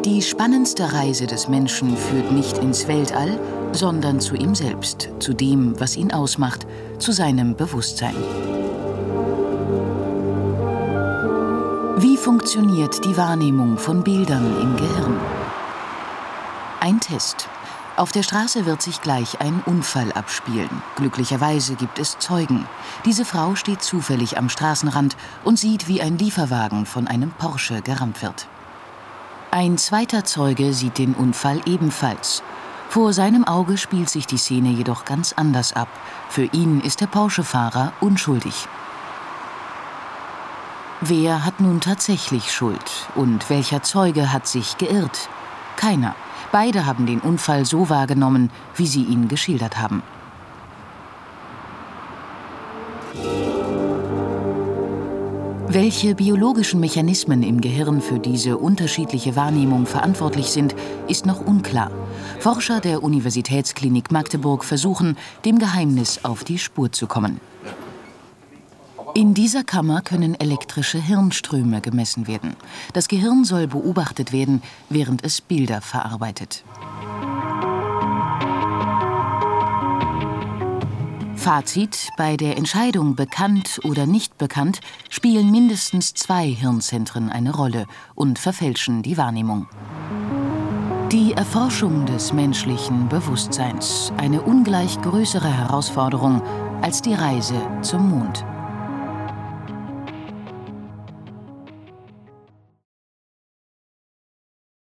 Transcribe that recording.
Die spannendste Reise des Menschen führt nicht ins Weltall, sondern zu ihm selbst, zu dem, was ihn ausmacht, zu seinem Bewusstsein. Wie funktioniert die Wahrnehmung von Bildern im Gehirn? Ein Test. Auf der Straße wird sich gleich ein Unfall abspielen. Glücklicherweise gibt es Zeugen. Diese Frau steht zufällig am Straßenrand und sieht, wie ein Lieferwagen von einem Porsche gerammt wird. Ein zweiter Zeuge sieht den Unfall ebenfalls. Vor seinem Auge spielt sich die Szene jedoch ganz anders ab. Für ihn ist der Porsche-Fahrer unschuldig. Wer hat nun tatsächlich Schuld? Und welcher Zeuge hat sich geirrt? Keiner. Beide haben den Unfall so wahrgenommen, wie sie ihn geschildert haben. Welche biologischen Mechanismen im Gehirn für diese unterschiedliche Wahrnehmung verantwortlich sind, ist noch unklar. Forscher der Universitätsklinik Magdeburg versuchen, dem Geheimnis auf die Spur zu kommen. In dieser Kammer können elektrische Hirnströme gemessen werden. Das Gehirn soll beobachtet werden, während es Bilder verarbeitet. Fazit: Bei der Entscheidung bekannt oder nicht bekannt spielen mindestens 2 Hirnzentren eine Rolle und verfälschen die Wahrnehmung. Die Erforschung des menschlichen Bewusstseins, eine ungleich größere Herausforderung als die Reise zum Mond.